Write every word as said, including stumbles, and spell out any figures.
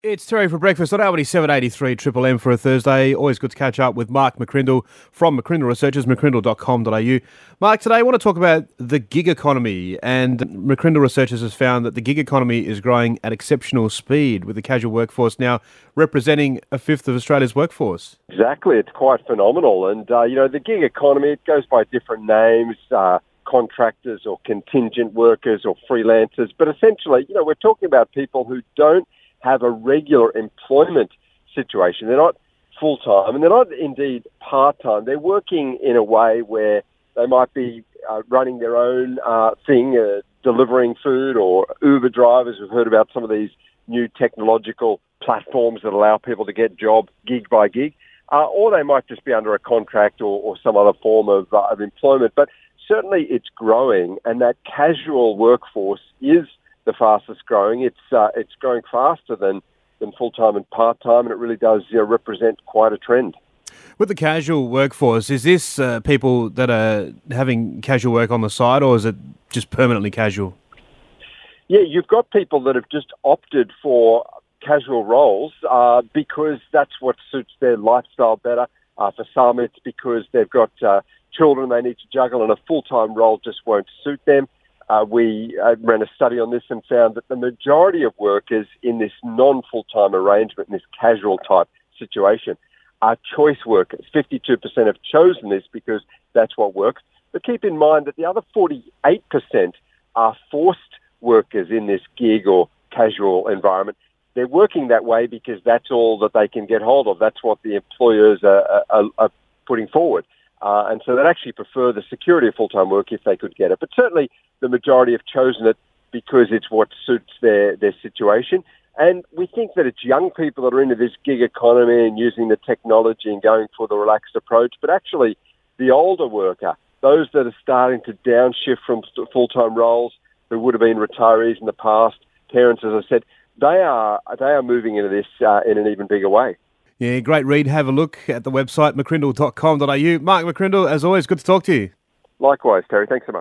It's Terry for breakfast on A B C seven eighty-three Triple M for a Thursday. Always good to catch up with Mark McCrindle from McCrindle Researchers, mccrindle dot com dot a u. Mark, today I want to talk about the gig economy, and McCrindle Researchers has found that the gig economy is growing at exceptional speed, with the casual workforce now representing a fifth of Australia's workforce. Exactly, it's quite phenomenal. And, uh, you know, the gig economy, it goes by different names, uh, contractors or contingent workers or freelancers. But essentially, you know, we're talking about people who don't have a regular employment situation. They're not full-time and they're not indeed part-time. They're working in a way where they might be uh, running their own uh, thing, uh, delivering food, or Uber drivers. We've heard about some of these new technological platforms that allow people to get job gig by gig. Uh, or they might just be under a contract or, or some other form of, uh, of employment. But certainly it's growing, and that casual workforce is the fastest growing. It's uh, it's growing faster than, than full-time and part-time, and it really does you know, represent quite a trend. With the casual workforce, is this uh, people that are having casual work on the side, or is it just permanently casual? Yeah, you've got people that have just opted for casual roles uh, because that's what suits their lifestyle better. Uh, for some, it's because they've got uh, children they need to juggle, and a full-time role just won't suit them. Uh, we uh, ran a study on this and found that the majority of workers in this non-full-time arrangement, in this casual type situation, are choice workers. fifty-two percent have chosen this because that's what works. But keep in mind that the other forty-eight percent are forced workers in this gig or casual environment. They're working that way because that's all that they can get hold of. That's what the employers are, are, are putting forward. Uh, and so they'd actually prefer the security of full-time work if they could get it. But certainly the majority have chosen it because it's what suits their, their situation. And we think that it's young people that are into this gig economy and using the technology and going for the relaxed approach. But actually the older worker, those that are starting to downshift from full-time roles, who would have been retirees in the past, parents, as I said, they are, they are moving into this uh, in an even bigger way. Yeah, great read. Have a look at the website, mccrindle dot com dot a u. Mark McCrindle, as always, good to talk to you. Likewise, Terry. Thanks so much.